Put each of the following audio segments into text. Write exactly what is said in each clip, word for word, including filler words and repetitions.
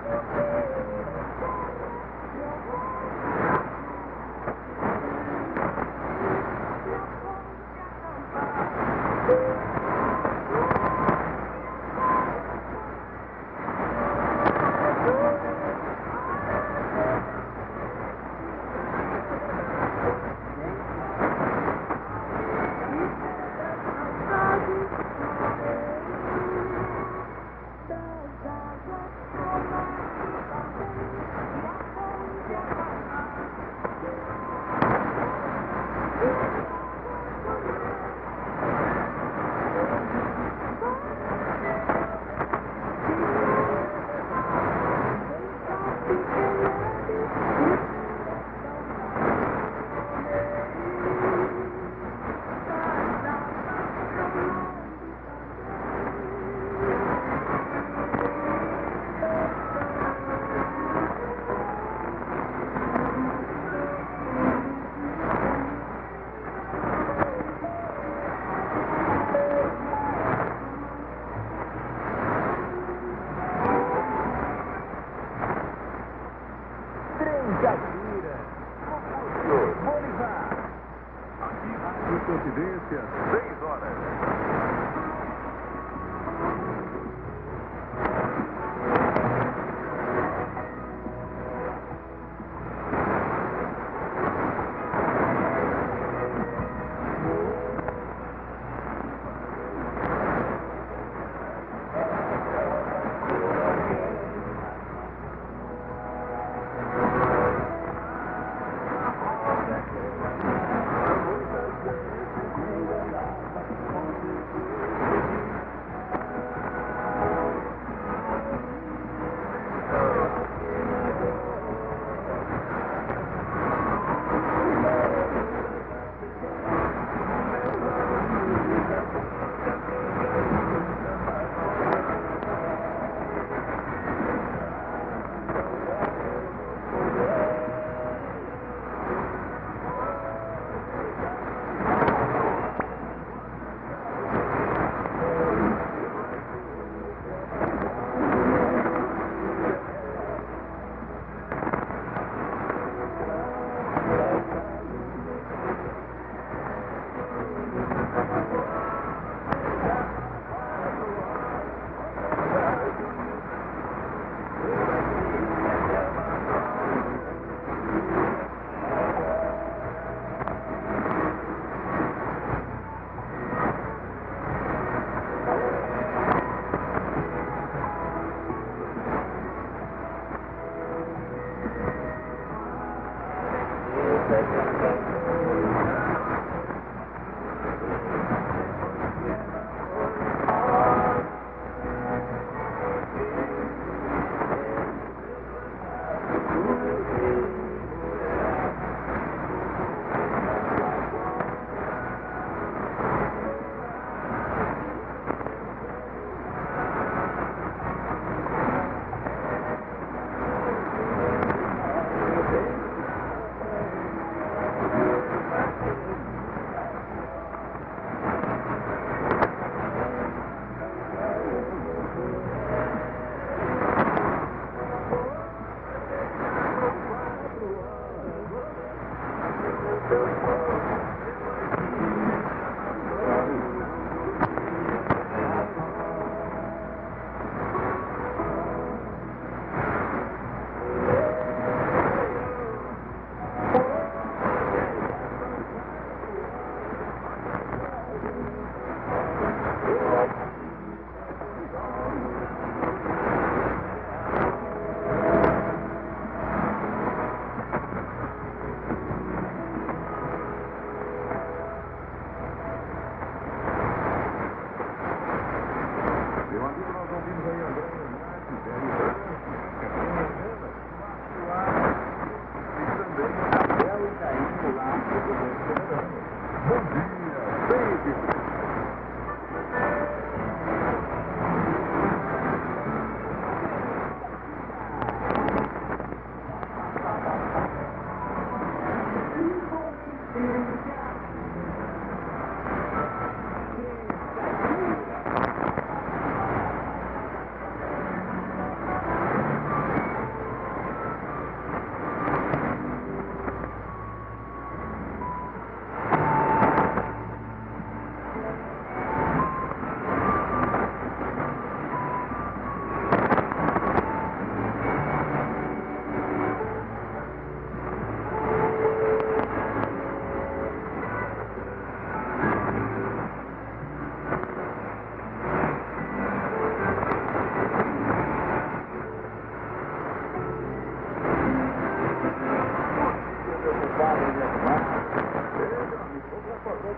Coincidência, seis horas.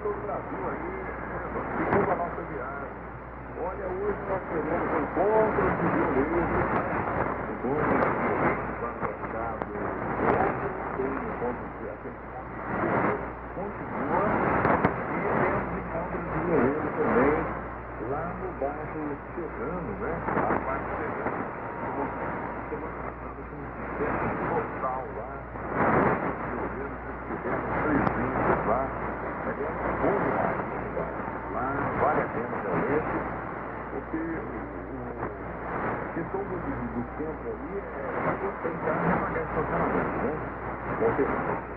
todo o Brasil aí, segundo a nossa viagem. Olha, hoje nós teremos encontros de violência, encontros de violência planejado, tem encontros de aquele continua e temos encontros de violência também lá no bairro Serrano, né? Lá no bairro Serrano, semana passada com um sucesso total lá, violentos, tivemos três vídeos lá, aliás, bom demais, lá vale a pena realmente, porque a questão do, do, do centro ali é, tem que permanece estacionamento, né? Com certeza.